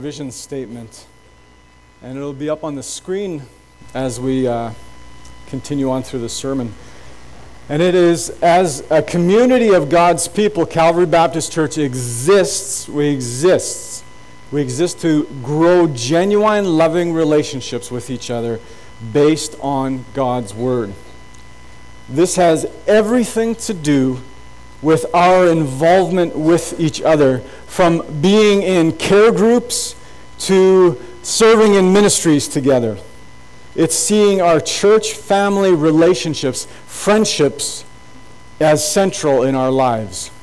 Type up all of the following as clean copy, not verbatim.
Vision statement, and it'll be up on the screen as we continue on through the sermon. And it is, as a community of God's people, Calvary Baptist Church exists. We exist to grow genuine, loving relationships with each other based on God's Word. This has everything to do with our involvement with each other, from being in care groups to serving in ministries together. It's seeing our church family relationships, friendships, as central in our lives.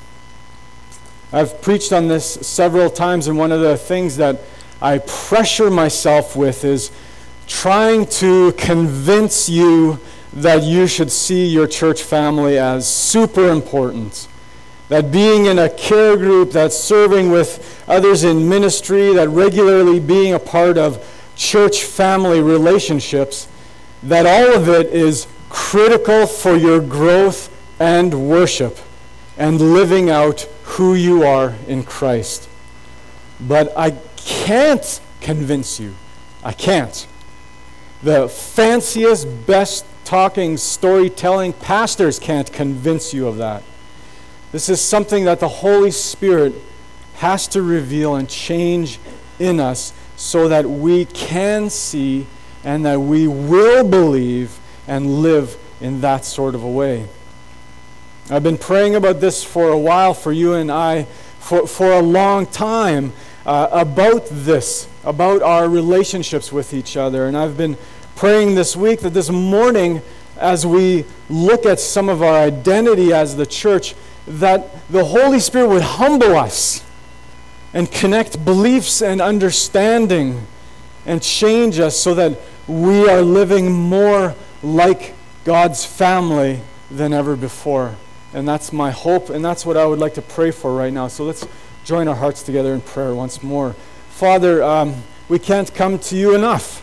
I've preached on this several times, and one of the things that I pressure myself with is trying to convince you that you should see your church family as super important. That being in a care group, that serving with others in ministry, that regularly being a part of church family relationships, that all of it is critical for your growth and worship and living out who you are in Christ. But I can't convince you. I can't. The fanciest, best talking, storytelling pastors can't convince you of that. This is something that the Holy Spirit has to reveal and change in us so that we can see and that we will believe and live in that sort of a way. I've been praying about this for a while for you and I, for a long time, about this, about our relationships with each other. And I've been praying this week that this morning, as we look at some of our identity as the church, that the Holy Spirit would humble us and connect beliefs and understanding and change us so that we are living more like God's family than ever before. And that's my hope, and that's what I would like to pray for right now. So let's join our hearts together in prayer once more. Father, we can't come to you enough.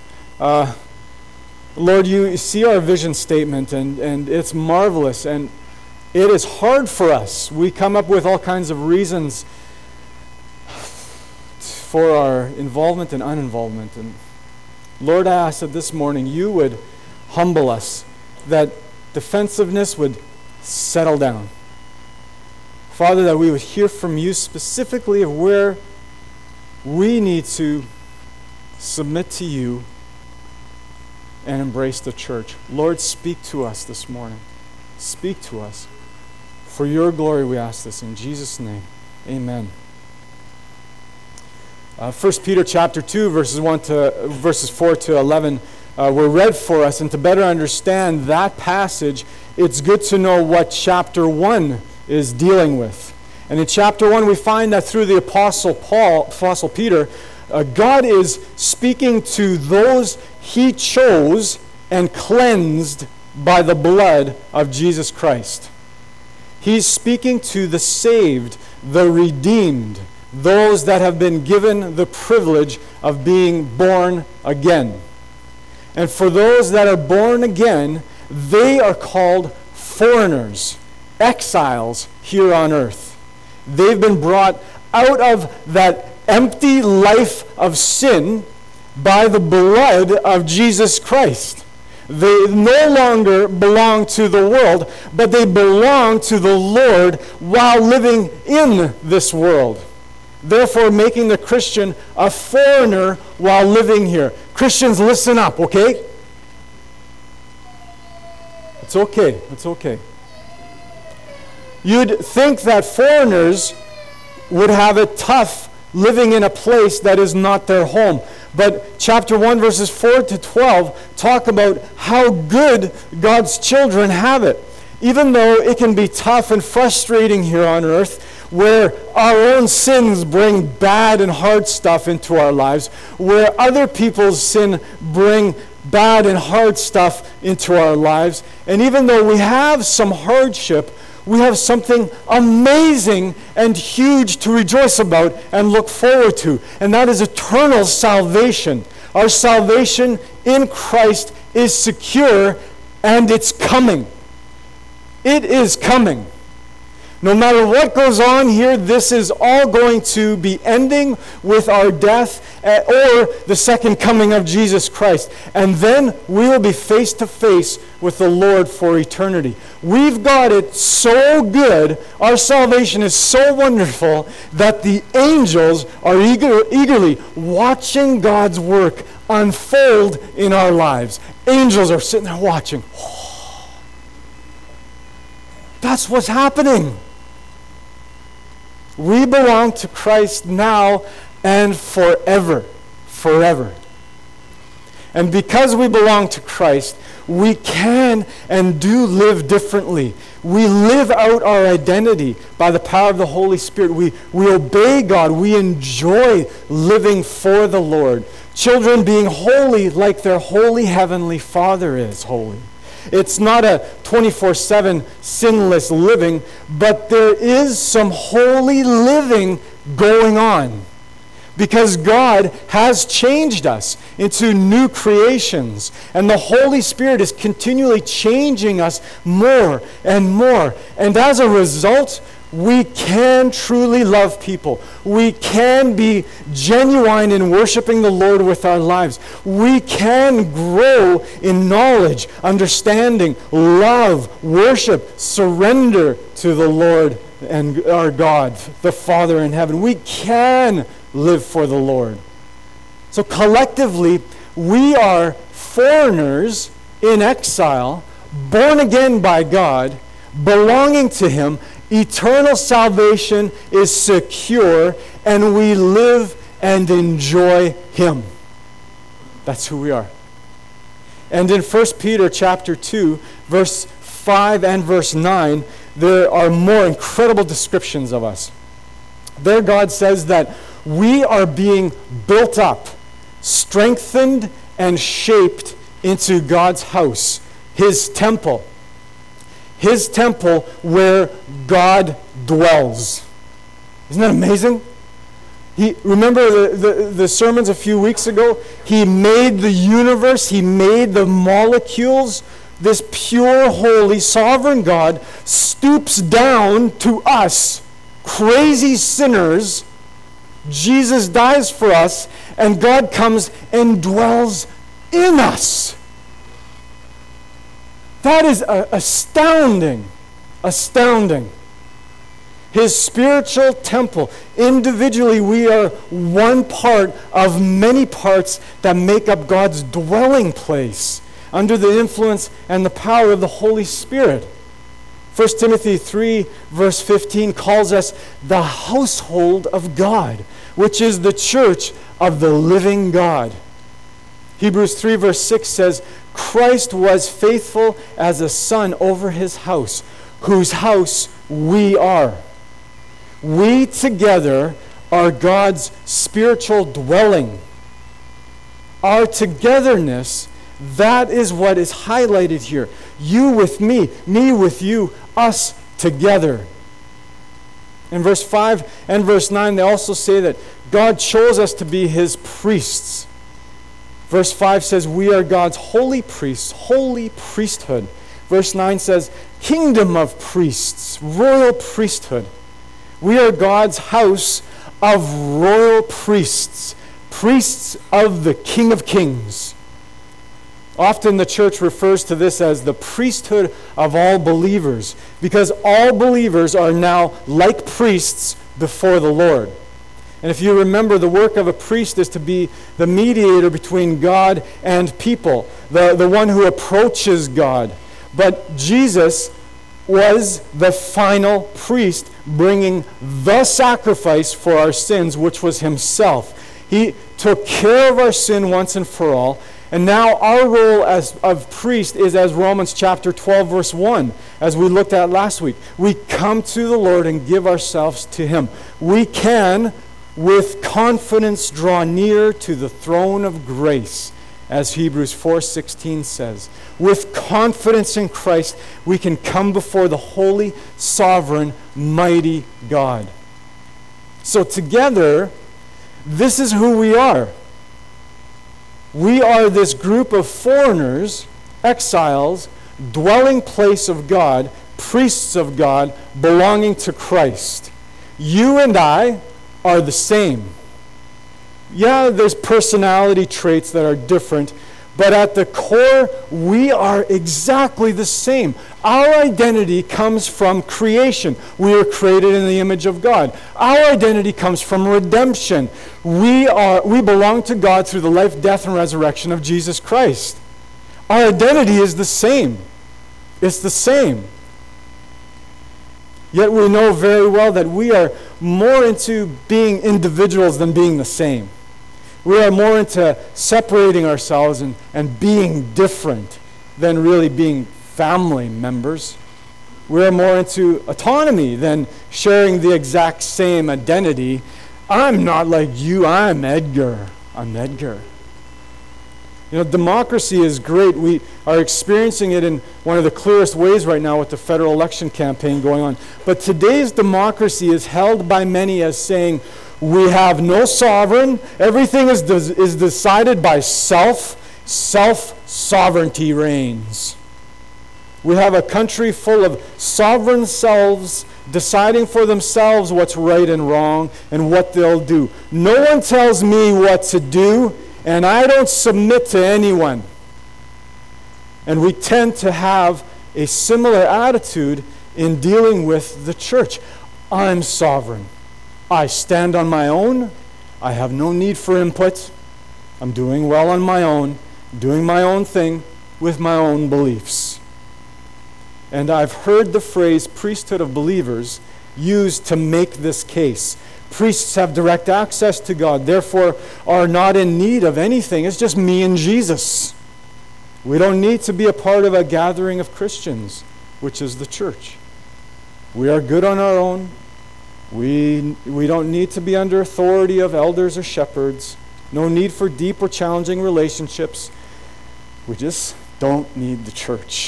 Lord, you see our vision statement, and it's marvelous, and it is hard for us. We come up with all kinds of reasons for our involvement and uninvolvement. And Lord, I ask that this morning you would humble us, that defensiveness would settle down. Father, that we would hear from you specifically of where we need to submit to you and embrace the church. Lord, speak to us this morning. Speak to us. For your glory we ask this in Jesus' name. Amen. 1 Peter chapter 2, verses 4 to 11 were read for us. And to better understand that passage, it's good to know what chapter 1 is dealing with. And in chapter 1, we find that through the Apostle Peter, God is speaking to those he chose and cleansed by the blood of Jesus Christ. He's speaking to the saved, the redeemed, those that have been given the privilege of being born again. And for those that are born again, they are called foreigners, exiles here on earth. They've been brought out of that empty life of sin by the blood of Jesus Christ. They no longer belong to the world, but they belong to the Lord while living in this world. Therefore, making the Christian a foreigner while living here. Christians, listen up, okay? It's okay. It's okay. You'd think that foreigners would have it tough living in a place that is not their home. But chapter 1, verses 4 to 12 talk about how good God's children have it. Even though it can be tough and frustrating here on earth, where our own sins bring bad and hard stuff into our lives, where other people's sin bring bad and hard stuff into our lives, and even though we have some hardship, we have something amazing and huge to rejoice about and look forward to, and that is eternal salvation. Our salvation in Christ is secure, and it's coming. It is coming. No matter what goes on here, this is all going to be ending with our death or the second coming of Jesus Christ. And then we will be face to face with the Lord for eternity. We've got it so good, our salvation is so wonderful, that the angels are eagerly watching God's work unfold in our lives. Angels are sitting there watching. That's what's happening. We belong to Christ now and forever. Forever. And because we belong to Christ, we can and do live differently. We live out our identity by the power of the Holy Spirit. We obey God. We enjoy living for the Lord. Children being holy like their holy heavenly Father is holy. It's not a 24/7 sinless living, but there is some holy living going on. Because God has changed us into new creations. And the Holy Spirit is continually changing us more and more. And as a result, we can truly love people. We can be genuine in worshiping the Lord with our lives. We can grow in knowledge, understanding, love, worship, surrender to the Lord and our God, the Father in heaven. We can live for the Lord. So collectively, we are foreigners in exile, born again by God, belonging to Him. Eternal salvation is secure, and we live and enjoy Him. That's who we are. And in 1 Peter chapter 2, verse 5 and verse 9, there are more incredible descriptions of us. There God says that we are being built up, strengthened, and shaped into God's house, His temple. His temple where God dwells. Isn't that amazing? Remember the sermons a few weeks ago? He made the universe. He made the molecules. This pure, holy, sovereign God stoops down to us, crazy sinners. Jesus dies for us, and God comes and dwells in us. That is astounding. Astounding. His spiritual temple. Individually, we are one part of many parts that make up God's dwelling place under the influence and the power of the Holy Spirit. 1 Timothy 3, verse 15 calls us the household of God, which is the church of the living God. Hebrews 3, verse 6 says, Christ was faithful as a son over His house, whose house we are. We together are God's spiritual dwelling. Our togetherness, that is what is highlighted here. You with me with you, us together. In verse 5 and verse 9, they also say that God chose us to be His priests. Verse 5 says, we are God's holy priests, holy priesthood. Verse 9 says, kingdom of priests, royal priesthood. We are God's house of royal priests, priests of the King of Kings. Often the church refers to this as the priesthood of all believers, because all believers are now like priests before the Lord. And if you remember, the work of a priest is to be the mediator between God and people, the one who approaches God. But Jesus was the final priest, bringing the sacrifice for our sins, which was Himself. He took care of our sin once and for all. And now our role of priest is as Romans chapter 12, verse 1, as we looked at last week. We come to the Lord and give ourselves to Him. We can, with confidence, draw near to the throne of grace, as Hebrews 4:16 says. With confidence in Christ, we can come before the holy, sovereign, mighty God. So together, this is who we are. We are this group of foreigners, exiles, dwelling place of God, priests of God, belonging to Christ. You and I are the same. Yeah, there's personality traits that are different, but at the core, we are exactly the same. Our identity comes from creation. We are created in the image of God. Our identity comes from redemption. We belong to God through the life, death, and resurrection of Jesus Christ. Our identity is the same. It's the same. Yet we know very well that we are more into being individuals than being the same. We are more into separating ourselves and being different than really being family members. We are more into autonomy than sharing the exact same identity. I'm not like you, I'm Edgar. I'm Edgar. You know, democracy is great. We are experiencing it in one of the clearest ways right now with the federal election campaign going on. But today's democracy is held by many as saying, we have no sovereign. Everything is decided by self. Self-sovereignty reigns. We have a country full of sovereign selves deciding for themselves what's right and wrong and what they'll do. No one tells me what to do, and I don't submit to anyone. And we tend to have a similar attitude in dealing with the church. I'm sovereign. I stand on my own. I have no need for input. I'm doing well on my own, doing my own thing with my own beliefs. And I've heard the phrase priesthood of believers used to make this case. Priests have direct access to God, therefore are not in need of anything. It's just me and Jesus. We don't need to be a part of a gathering of Christians, which is the church. We are good on our own. We don't need to be under authority of elders or shepherds. No need for deep or challenging relationships. We just don't need the church.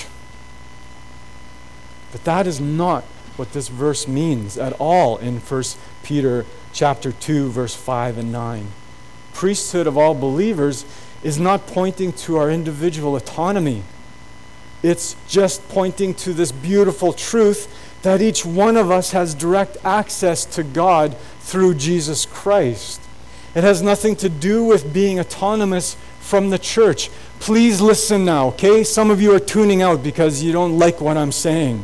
But that is not what this verse means at all in 1 Peter chapter 2, verse 5 and 9. Priesthood of all believers is not pointing to our individual autonomy. It's just pointing to this beautiful truth that each one of us has direct access to God through Jesus Christ. It has nothing to do with being autonomous from the church. Please listen now, okay? Some of you are tuning out because you don't like what I'm saying.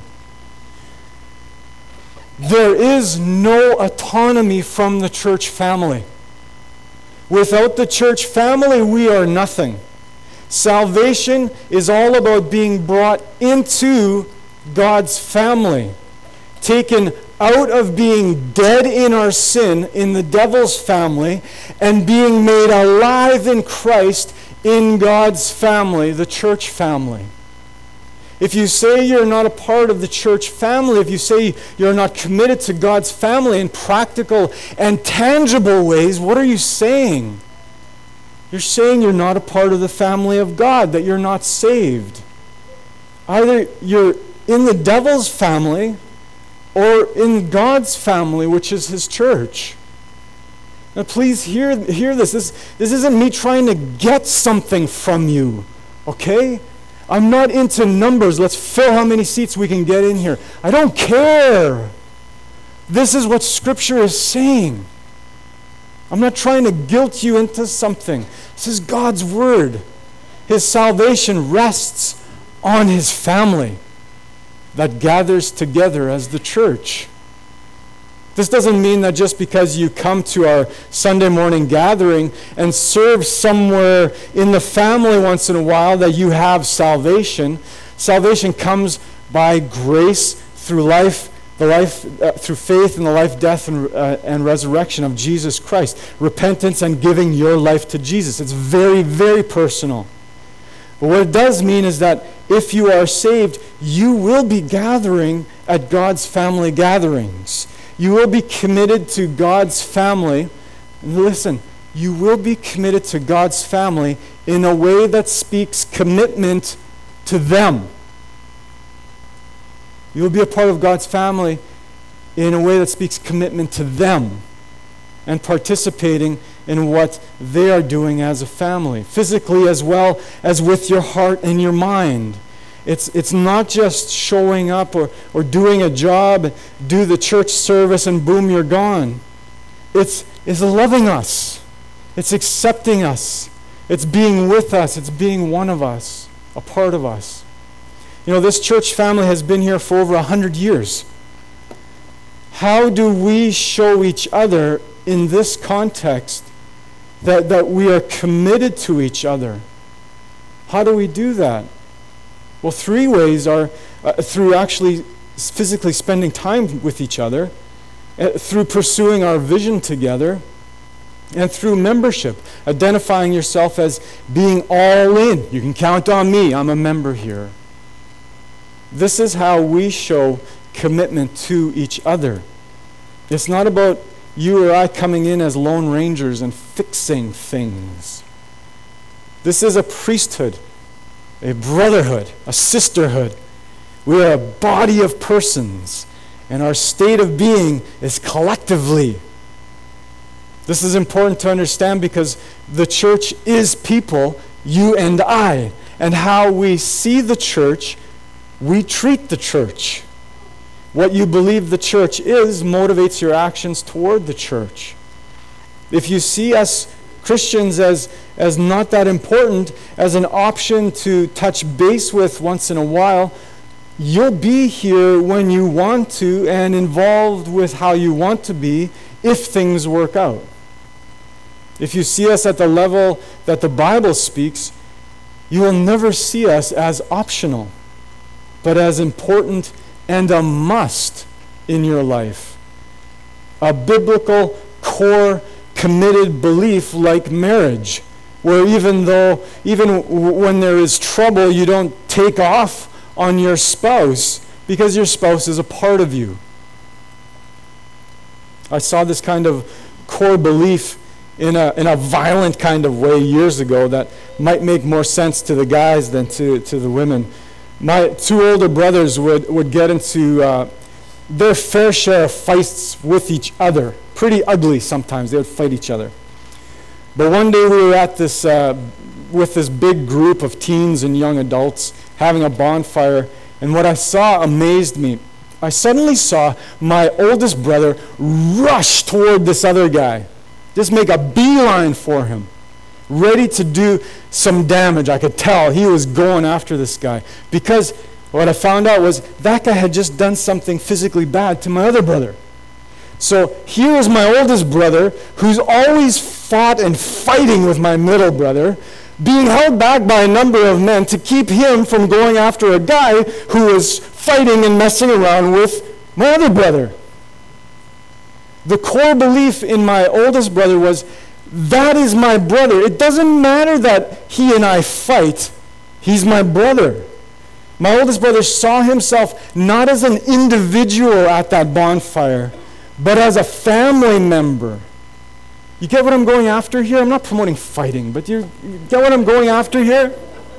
There is no autonomy from the church family. Without the church family, we are nothing. Salvation is all about being brought into God's family, taken out of being dead in our sin in the devil's family and being made alive in Christ in God's family, the church family. If you say you're not a part of the church family, if you say you're not committed to God's family in practical and tangible ways, what are you saying? You're saying you're not a part of the family of God, that you're not saved. Either you're in the devil's family or in God's family, which is his church. Now please hear this. This isn't me trying to get something from you, okay? I'm not into numbers. Let's fill how many seats we can get in here. I don't care. This is what Scripture is saying. I'm not trying to guilt you into something. This is God's Word. His salvation rests on His family that gathers together as the church. This doesn't mean that just because you come to our Sunday morning gathering and serve somewhere in the family once in a while that you have salvation. Salvation comes by grace through through faith in the life, death, and resurrection of Jesus Christ. Repentance and giving your life to Jesus. It's very, very personal. But what it does mean is that if you are saved, you will be gathering at God's family gatherings. You will be committed to God's family. And listen, you will be committed to God's family in a way that speaks commitment to them. You will be a part of God's family in a way that speaks commitment to them and participating in what they are doing as a family, physically as well as with your heart and your mind. It's not just showing up or doing a job, do the church service, and boom, you're gone. It's loving us. It's accepting us. It's being with us. It's being one of us, a part of us. You know, this church family has been here for over 100 years. How do we show each other in this context that we are committed to each other? How do we do that? Well, 3 ways are through actually physically spending time with each other, through pursuing our vision together, and through membership, identifying yourself as being all in. You can count on me. I'm a member here. This is how we show commitment to each other. It's not about you or I coming in as lone rangers and fixing things. This is a priesthood, a brotherhood, a sisterhood. We are a body of persons, and our state of being is collectively. This is important to understand because the church is people, you and I, and how we see the church, we treat the church. What you believe the church is motivates your actions toward the church. If you see us Christians as not that important, as an option to touch base with once in a while, you'll be here when you want to and involved with how you want to be if things work out. If you see us at the level that the Bible speaks, you will never see us as optional, but as important and a must in your life. A biblical, core, committed belief like marriage, where even when there is trouble, you don't take off on your spouse because your spouse is a part of you. I saw this kind of core belief in a violent kind of way years ago that might make more sense to the guys than to the women. My 2 older brothers would get into their fair share of fights with each other. Pretty ugly sometimes. They would fight each other. But one day we were at this with this big group of teens and young adults having a bonfire, and what I saw amazed me. I suddenly saw my oldest brother rush toward this other guy. Just make a beeline for him, ready to do some damage. I could tell he was going after this guy because what I found out was that guy had just done something physically bad to my other brother. So here was my oldest brother, who's always fought and fighting with my middle brother, being held back by a number of men to keep him from going after a guy who was fighting and messing around with my other brother. The core belief in my oldest brother was, that is my brother. It doesn't matter that he and I fight. He's my brother. My oldest brother saw himself not as an individual at that bonfire, but as a family member. You get what I'm going after here? I'm not promoting fighting, but you get what I'm going after here?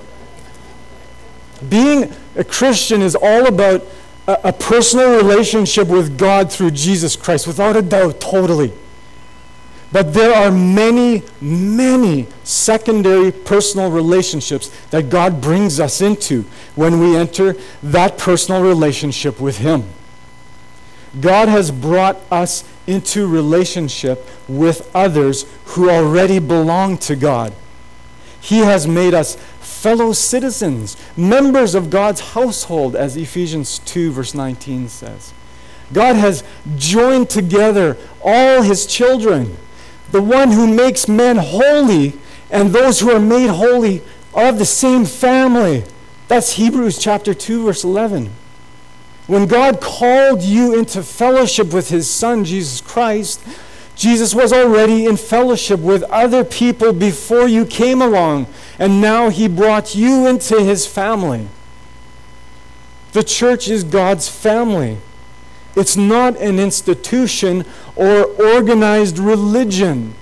Being a Christian is all about a personal relationship with God through Jesus Christ, without a doubt, totally. But there are many, many secondary personal relationships that God brings us into when we enter that personal relationship with Him. God has brought us into relationship with others who already belong to God. He has made us fellow citizens, members of God's household, as Ephesians 2 verse 19 says. God has joined together all His children. The one who makes men holy and those who are made holy are of the same family. That's Hebrews chapter 2 verse 11. When God called you into fellowship with His Son, Jesus Christ, Jesus was already in fellowship with other people before you came along, and now He brought you into His family. The church is God's family. It's not an institution or organized religion.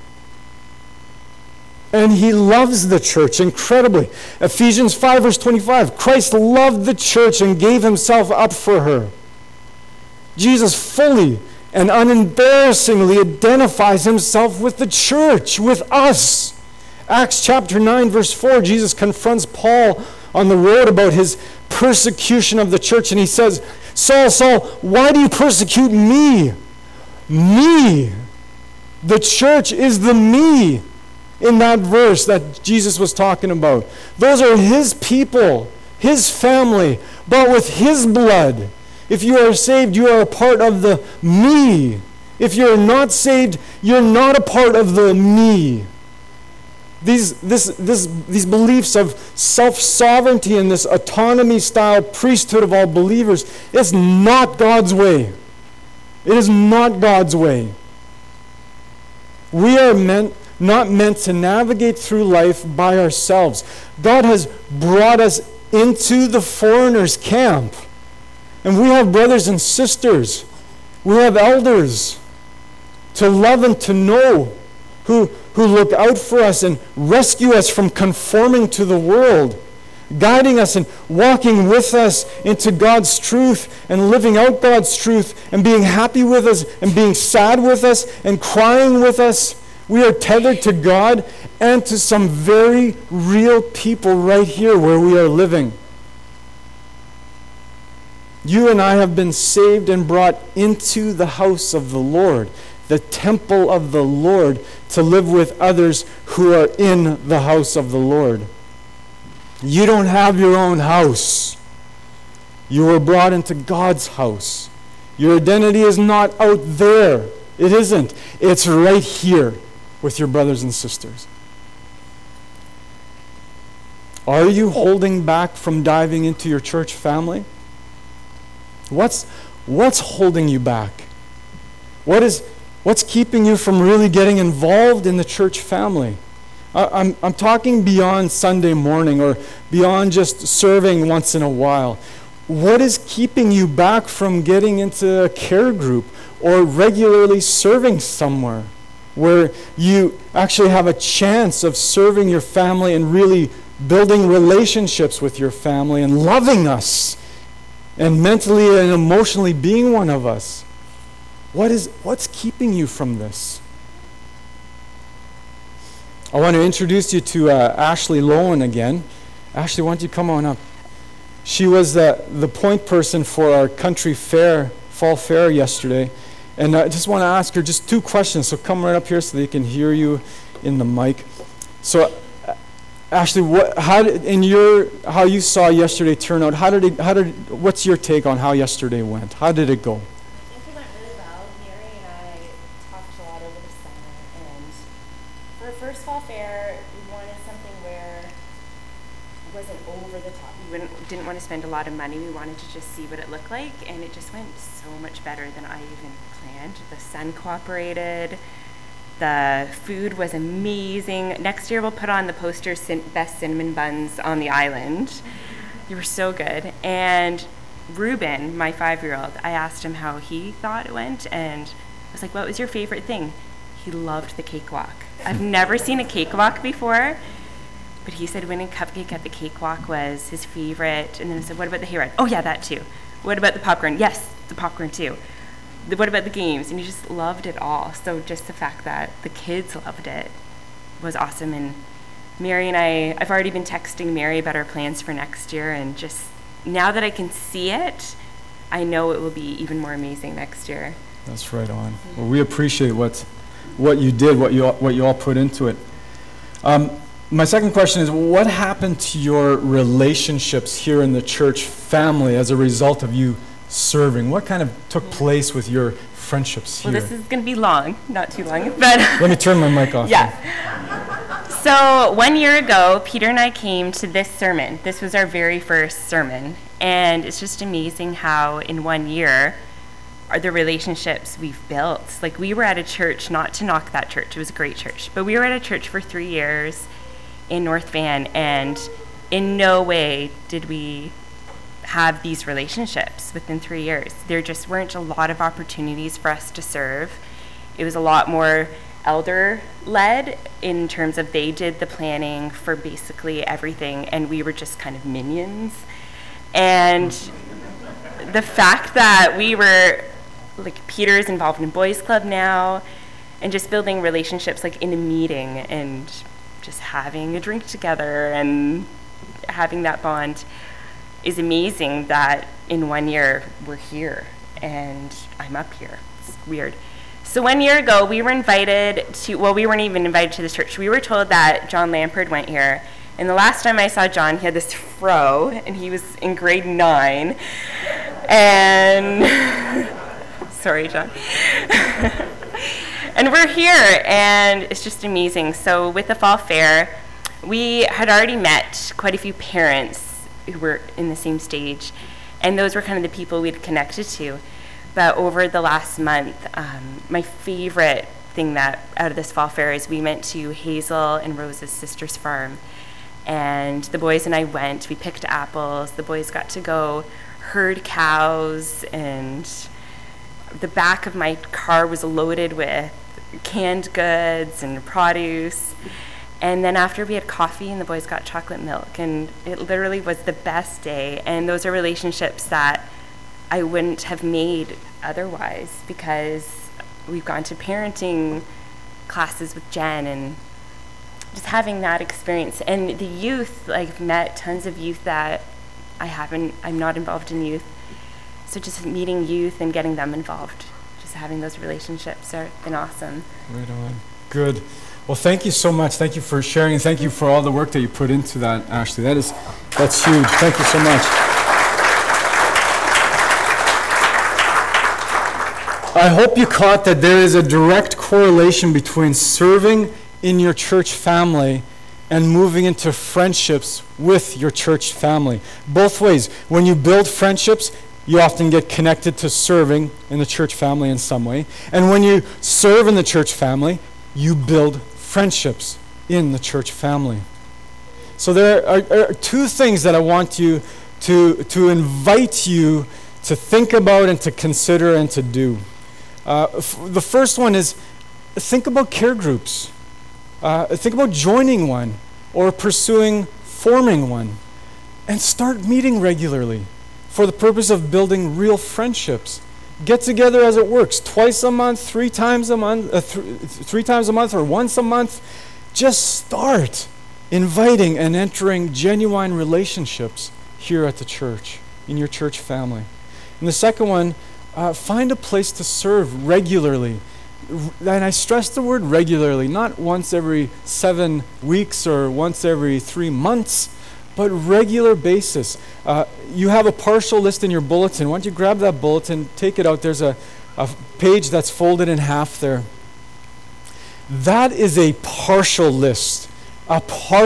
And He loves the church incredibly. Ephesians 5 verse 25, Christ loved the church and gave Himself up for her. Jesus fully and unembarrassingly identifies Himself with the church, with us. Acts chapter 9 verse 4, Jesus confronts Paul on the road about his persecution of the church. And he says, Saul, Saul, why do you persecute me? Me. The church is the me in that verse that Jesus was talking about. Those are his people, his family, bought with his blood. If you are saved, you are a part of the me. If you're not saved, you're not a part of the me. These beliefs of self-sovereignty and this autonomy-style priesthood of all believers, it's not God's way. It is not God's way. We are not meant to navigate through life by ourselves. God has brought us into the foreigner's camp. And we have brothers and sisters. We have elders to love and to know who look out for us and rescue us from conforming to the world, guiding us and walking with us into God's truth and living out God's truth and being happy with us and being sad with us and crying with us. We are tethered to God and to some very real people right here where we are living. You and I have been saved and brought into the house of the Lord, the temple of the Lord, to live with others who are in the house of the Lord. You don't have your own house. You were brought into God's house. Your identity is not out there. It isn't. It's right here with your brothers and sisters. Are you holding back from diving into your church family? What's holding you back? What's keeping you from really getting involved in the church family? I'm talking beyond Sunday morning or beyond just serving once in a while. What is keeping you back from getting into a care group or regularly serving somewhere where you actually have a chance of serving your family and really building relationships with your family and loving us and mentally and emotionally being one of us? What's keeping you from this? I want to introduce you to Ashley Lowen again. Ashley, why don't you come on up? She was the point person for our country fair, fall fair yesterday. And I just want to ask her just 2 questions. So come right up here so they can hear you in the mic. So Ashley, how you saw yesterday turn out? What's your take on how yesterday went? How did it go? I think it went really well. Mary and I talked a lot over the summer, and for our first fall fair, we wanted something where it wasn't over the top. We didn't want to spend a lot of money. We wanted to just see what it looked like, and it just went so much better than I even planned. The sun cooperated. The food was amazing. Next year we'll put on the poster best cinnamon buns on the island. They were so good. And Ruben, my 5-year-old, I asked him how he thought it went, and I was like, what was your favorite thing? He loved the cakewalk. I've never seen a cakewalk before, but he said winning cupcake at the cakewalk was his favorite. And then I said, what about the hayride? Oh yeah, that too. What about the popcorn? Yes, the popcorn too. What about the games? And he just loved it all. So just the fact that the kids loved it was awesome. And Mary and I've already been texting Mary about our plans for next year, and just now that I can see it, I know it will be even more amazing next year. That's right on. Well, we appreciate what you did, what you all put into it. My second question is, what happened to your relationships here in the church family as a result of you serving? What kind of took place with your friendships here? Well, this is going to be long, not too long, but let me turn my mic off. Yeah. So 1 year ago, Peter and I came to this sermon. This was our very first sermon, and it's just amazing how in 1 year are the relationships we've built. Like, we were at a church, not to knock that church, it was a great church, but we were at a church for 3 years in North Van, and in no way did we have these relationships within 3 years. There just weren't a lot of opportunities for us to serve. It was a lot more elder-led in terms of they did the planning for basically everything, and we were just kind of minions. And the fact that we were, like, Peter's involved in Boys Club now, and just building relationships like in a meeting and just having a drink together and having that bond. is amazing that in 1 year we're here and I'm up here. It's weird. So 1 year ago, we were invited to, well, we weren't even invited to this church. We were told that John Lampard went here. And the last time I saw John, he had this fro, and he was in grade 9. And, sorry, John. And we're here, and it's just amazing. So with the Fall Fair, we had already met quite a few parents who were in the same stage, and those were kind of the people we'd connected to. But over the last month, my favorite thing that out of this Fall Fair is we went to Hazel and Rose's sister's farm, and the boys and I went. We picked apples. The boys got to go herd cows, and the back of my car was loaded with canned goods and produce. And then after we had coffee, and the boys got chocolate milk, and it literally was the best day. And those are relationships that I wouldn't have made otherwise, because we've gone to parenting classes with Jen and just having that experience. And the youth, I've met tons of youth that I'm not involved in youth. So just meeting youth and getting them involved, just having those relationships have been awesome. Right on. Good. Well, thank you so much. Thank you for sharing, and thank you for all the work that you put into that, Ashley. That's huge. Thank you so much. I hope you caught that there is a direct correlation between serving in your church family and moving into friendships with your church family. Both ways. When you build friendships, you often get connected to serving in the church family in some way. And when you serve in the church family, you build friendships in the church family. So there are two things that I want you to invite you to think about and to consider and to do. The first one is think about care groups. Think about joining one or forming one, and start meeting regularly for the purpose of building real friendships. Get together as it works, twice a month, 3 times a month, 3 times a month, or once a month. Just start inviting and entering genuine relationships here at the church, in your church family. And the second one, find a place to serve regularly. And I stress the word regularly, not once every 7 weeks or once every 3 months, but regular basis. You have a partial list in your bulletin. Why don't you grab that bulletin, take it out. There's a page that's folded in half there. That is a partial list of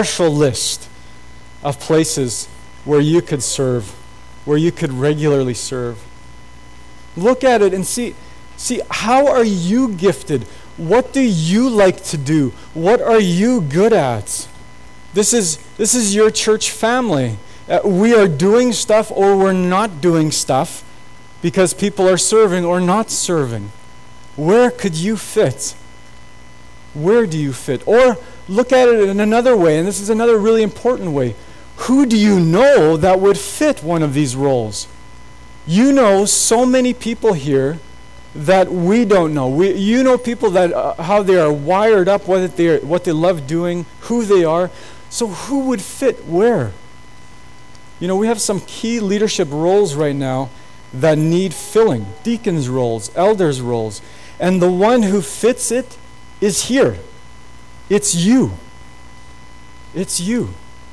places where you could serve, where you could regularly serve. Look at it and see how are you gifted? What do you like to do? What are you good at? This is your church family. We are doing stuff or we're not doing stuff because people are serving or not serving. Where could you fit? Where do you fit? Or look at it in another way, and this is another really important way. Who do you know that would fit one of these roles? You know so many people here that we don't know. You know people that how they are wired up, what they love doing, who they are. So who would fit where? You know, we have some key leadership roles right now that need filling. Deacons' roles, elders' roles. And the one who fits it is here. It's you. It's you.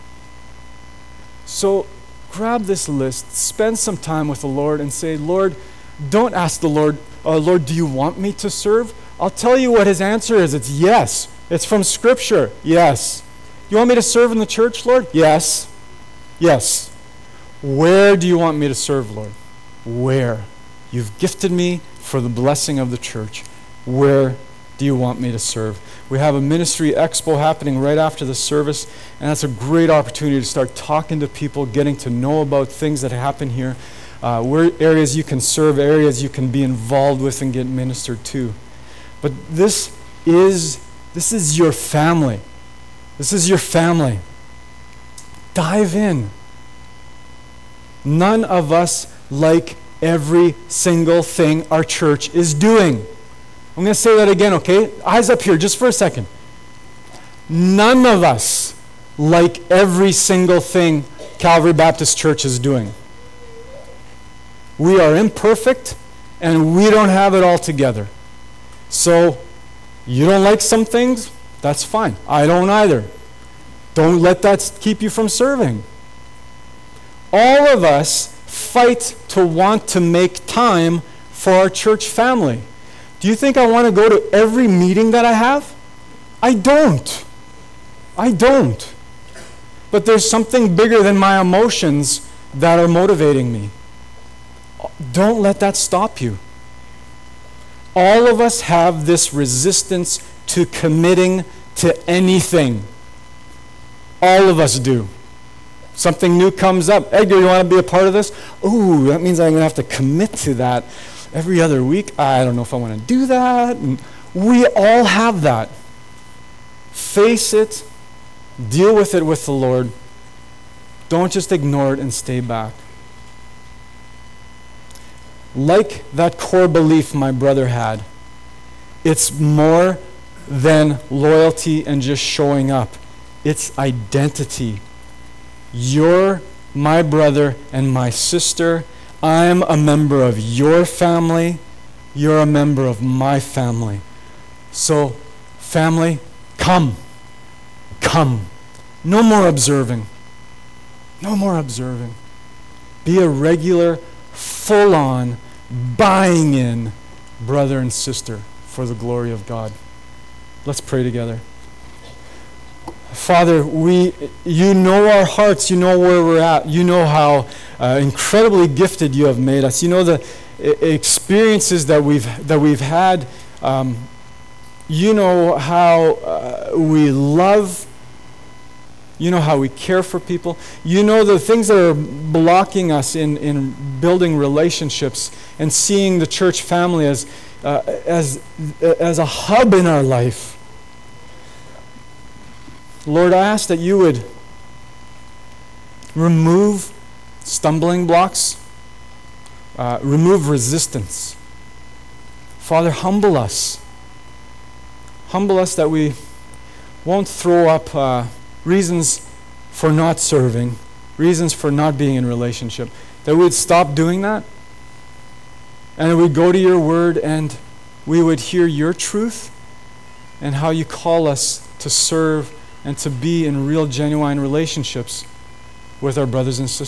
So grab this list, spend some time with the Lord and say, Lord, don't ask the Lord, Lord, do you want me to serve? I'll tell you what his answer is. It's yes. It's from Scripture. Yes. You want me to serve in the church, Lord? Yes. Yes. Where do you want me to serve, Lord? Where? You've gifted me for the blessing of the church. Where do you want me to serve? We have a ministry expo happening right after the service, and that's a great opportunity to start talking to people, getting to know about things that happen here, where areas you can serve, areas you can be involved with and get ministered to. But this is your family. This is your family. Dive in. None of us like every single thing our church is doing. I'm going to say that again, okay? Eyes up here just for a second. None of us like every single thing Calvary Baptist Church is doing. We are imperfect, and we don't have it all together. So, you don't like some things? That's fine. I don't either. Don't let that keep you from serving. All of us fight to want to make time for our church family. Do you think I want to go to every meeting that I have? I don't. I don't. But there's something bigger than my emotions that are motivating me. Don't let that stop you. All of us have this resistance to committing to anything. All of us do. Something new comes up. Edgar, you want to be a part of this? Ooh, that means I'm going to have to commit to that every other week. I don't know if I want to do that. And we all have that. Face it. Deal with it with the Lord. Don't just ignore it and stay back. Like that core belief my brother had, it's more than loyalty and just showing up. It's identity. You're my brother and my sister. I'm a member of your family. You're a member of my family. So, family, come. Come. No more observing. No more observing. Be a regular, full-on, buying in brother and sister for the glory of God. Let's pray together. Father, you know our hearts. You know where we're at. You know how incredibly gifted you have made us. You know the experiences that we've had. You know how we love. You know how we care for people. You know the things that are blocking us in building relationships and seeing the church family as a hub in our life. Lord, I ask that you would remove stumbling blocks, remove resistance. Father, humble us. Humble us that we won't throw up reasons for not serving, reasons for not being in relationship, that we would stop doing that, and that we'd go to your word and we would hear your truth and how you call us to serve and to be in real, genuine relationships with our brothers and sisters.